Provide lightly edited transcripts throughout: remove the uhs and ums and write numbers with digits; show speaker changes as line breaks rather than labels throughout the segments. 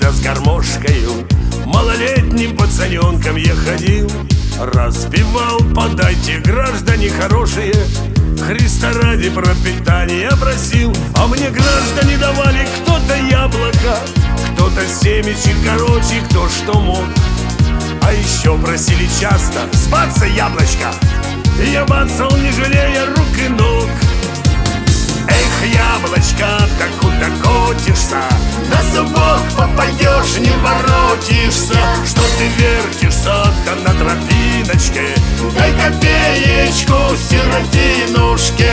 когда с гармошкою малолетним пацаненком я ходил, распевал: подайте, граждане хорошие, Христа ради пропитание просил. А мне граждане давали кто-то яблоко, кто-то семечек, короче, кто что мог. А еще просили часто сбаться яблочко, и я бацал, не жалея рук и ног. Эх, яблочко, так куда котишься, на зубок попадешь, не воротишься. Что ты вертишься, да на тропиночке, дай копеечку сиротинушке.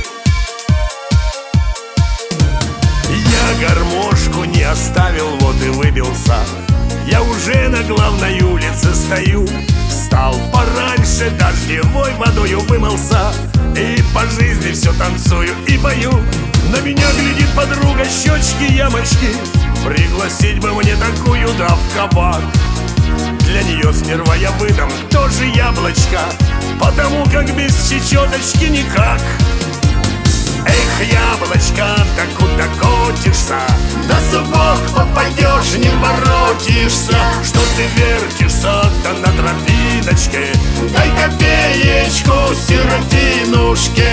Я гармошку не оставил, вот и выбился. Я уже на главной улице стою. Встал пораньше, дождевой водою вымылся, и по жизни все танцую и пою. На меня глядит подруга, щечки, ямочки. Пригласить бы мне такую, да в кабак. Для нее сперва я выдам тоже яблочко, потому как без чечеточки никак. Эх, яблочко, да куда котишься, на зубок попадешь, не воротишься. Что ты вертишься, да на тропиночке, дай копеечку сиротинушке.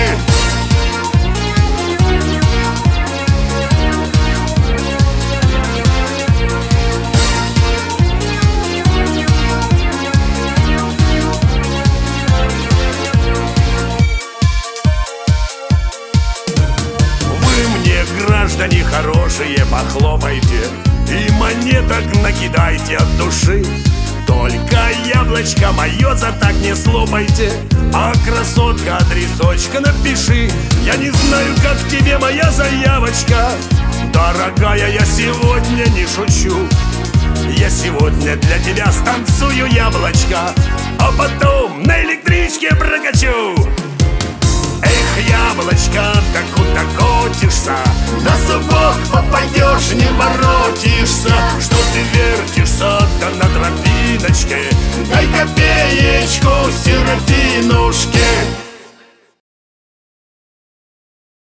Граждане хорошие, похлопайте и монеток накидайте от души. Только яблочко мое за так не слопайте, а красотка, адресочка напиши. Я не знаю, как тебе моя заявочка, дорогая, я сегодня не шучу. Я сегодня для тебя станцую яблочко, а потом на электричке прокачу. Эх, яблочко, да куда котишься, на зубок попадешь, не